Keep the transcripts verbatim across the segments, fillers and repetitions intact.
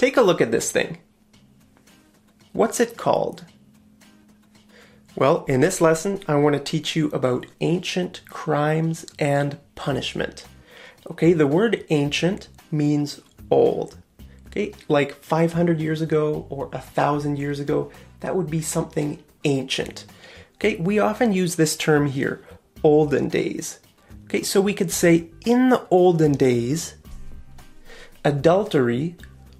take a look at this thing. What's it called? Well, in this lesson, I want to teach you about ancient crimes and punishment. Okay, the word ancient means old. Okay, like five hundred years ago or one thousand years ago, that would be something ancient. Okay, we often use this term here, olden days. Okay, so we could say in the olden days, adultery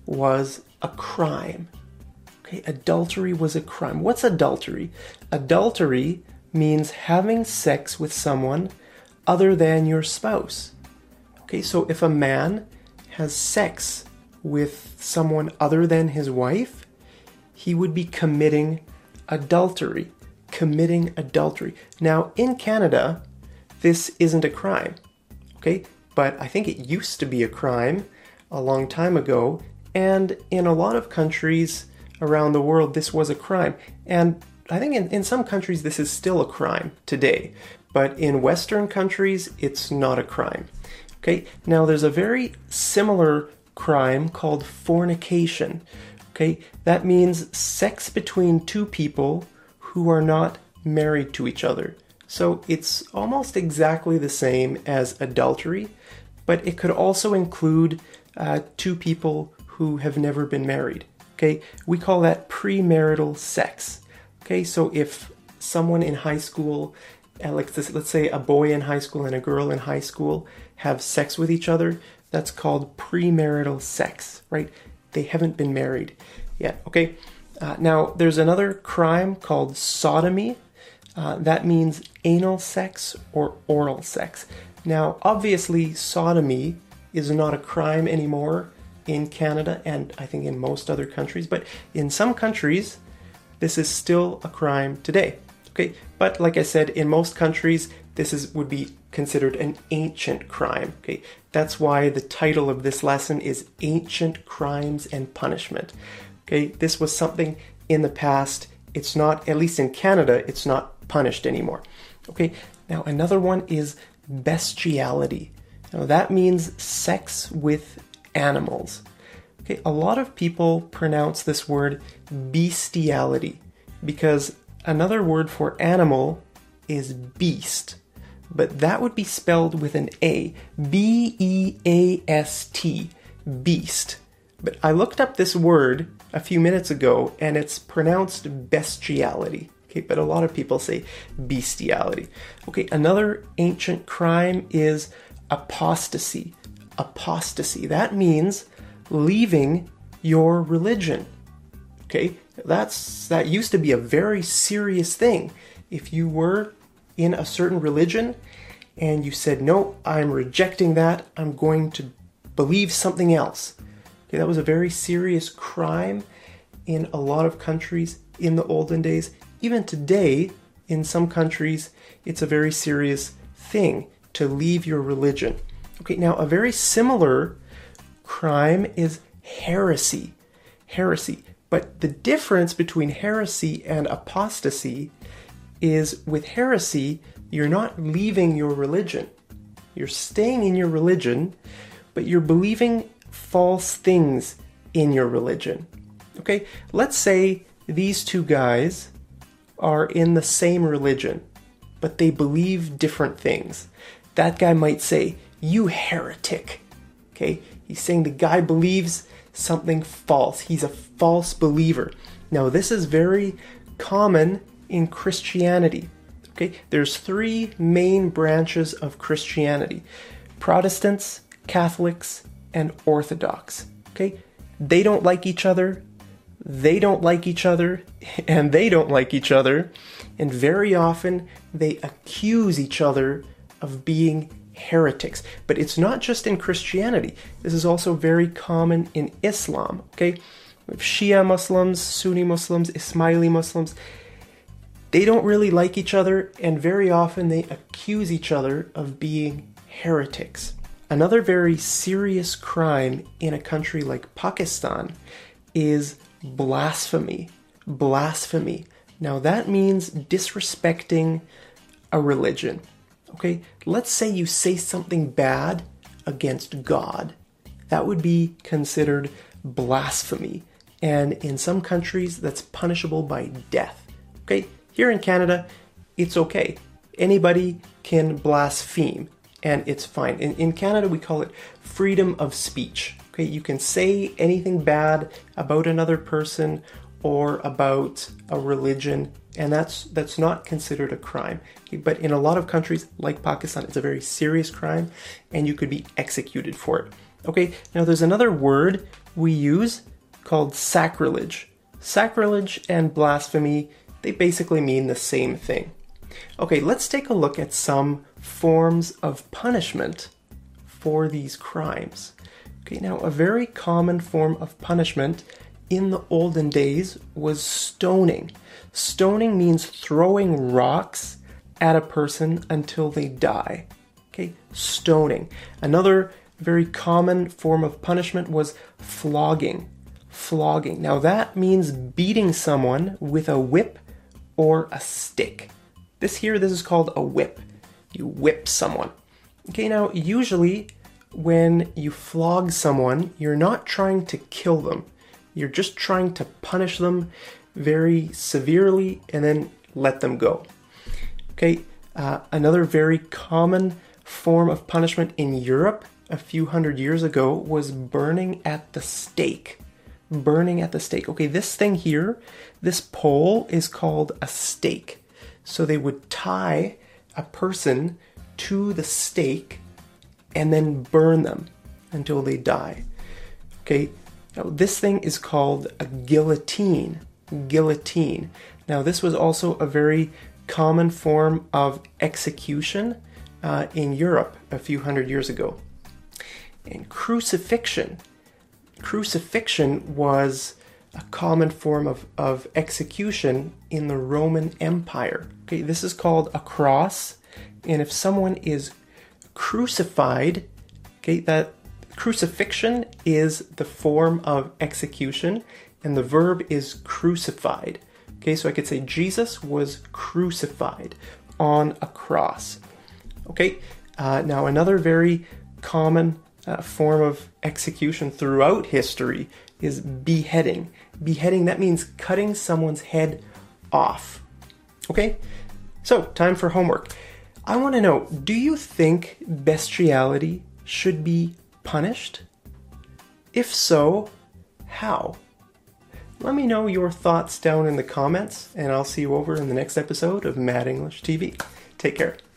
was a crime. Okay, adultery was a crime. What's adultery? Adultery means having sex with someone other than your spouse. Okay, so if a man has sex with someone other than his wife, he would be committing adultery. Committing adultery. Now, in Canada, this isn't a crime. Okay, but I think it used to be a crime a long time ago, and in a lot of countries around the world, this was a crime. And I think in, in some countries, this is still a crime today. But in Western countries, it's not a crime. Okay, now there's a very similar crime called fornication. Okay, that means sex between two people who are not married to each other. So it's almost exactly the same as adultery, but it could also include uh, two people who have never been married. Okay, we call that premarital sex. Okay, so if someone in high school, uh, like this, let's say a boy in high school and a girl in high school have sex with each other, that's called premarital sex, right? They haven't been married yet, okay? Uh, now, there's another crime called sodomy. Uh, that means anal sex or oral sex. Now, obviously, sodomy is not a crime anymore in Canada and I think in most other countries, but in some countries, this is still a crime today. Okay, but like I said, in most countries, this is would be considered an ancient crime. Okay, that's why the title of this lesson is Ancient Crimes and Punishment. Okay, this was something in the past. It's not, at least in Canada, it's not punished anymore. Okay, now another one is bestiality. Now that means sex with animals. Okay, a lot of people pronounce this word bestiality because another word for animal is beast, but that would be spelled with an A, B E A S T, beast. But I looked up this word a few minutes ago and it's pronounced bestiality. Okay, but a lot of people say bestiality. Okay, another ancient crime is apostasy. Apostasy, that means leaving your religion. Okay, that's that used to be a very serious thing. If you were in a certain religion and you said, no, I'm rejecting that, I'm going to believe something else. Okay, that was a very serious crime in a lot of countries in the olden days. Even today, in some countries, it's a very serious thing to leave your religion. Okay, now a very similar crime is heresy. Heresy. But the difference between heresy and apostasy is with heresy, you're not leaving your religion. You're staying in your religion, but you're believing false things in your religion. Okay, let's say these two guys are in the same religion, but they believe different things. That guy might say, you heretic. Okay, he's saying the guy believes something false. He's a false believer. Now, this is very common in Christianity. Okay, there's three main branches of Christianity: Protestants, Catholics, and Orthodox. Okay, they don't like each other. They don't like each other, and they don't like each other, and very often they accuse each other of being heretics. But it's not just in Christianity. This is also very common in Islam. Okay, we have Shia Muslims, Sunni Muslims, Ismaili Muslims. They don't really like each other, and very often they accuse each other of being heretics. Another very serious crime in a country like Pakistan is blasphemy. Blasphemy. Now that means disrespecting a religion. Okay, let's say you say something bad against God. That would be considered blasphemy. And in some countries, that's punishable by death. Okay, here in Canada, it's okay. Anybody can blaspheme, and it's fine. In, in Canada, we call it freedom of speech. Okay, you can say anything bad about another person or about a religion, and that's that's not considered a crime. Okay, but in a lot of countries, like Pakistan, it's a very serious crime, and you could be executed for it. Okay, now there's another word we use called sacrilege. Sacrilege and blasphemy, they basically mean the same thing. Okay, let's take a look at some forms of punishment for these crimes. Okay, now a very common form of punishment in the olden days was stoning. Stoning means throwing rocks at a person until they die. Okay, stoning. Another very common form of punishment was flogging. Flogging. Now that means beating someone with a whip or a stick. This here, this is called a whip. You whip someone. Okay, now usually when you flog someone, you're not trying to kill them. You're just trying to punish them very severely and then let them go. Okay, uh, another very common form of punishment in Europe a few hundred years ago was burning at the stake. Burning at the stake. Okay, this thing here, this pole is called a stake. So they would tie a person to the stake and then burn them until they die. Okay, now this thing is called a guillotine. Guillotine. Now this was also a very common form of execution uh, in Europe a few hundred years ago. And crucifixion. Crucifixion was a common form of, of execution in the Roman Empire. Okay, this is called a cross, and if someone is crucified, okay, that crucifixion is the form of execution, and the verb is crucified. Okay, so I could say Jesus was crucified on a cross. Okay, uh, now another very common uh, form of execution throughout history is beheading. Beheading, that means cutting someone's head off. Okay, so time for homework. I want to know, do you think bestiality should be punished? If so, how? Let me know your thoughts down in the comments, and I'll see you over in the next episode of Mad English T V. Take care.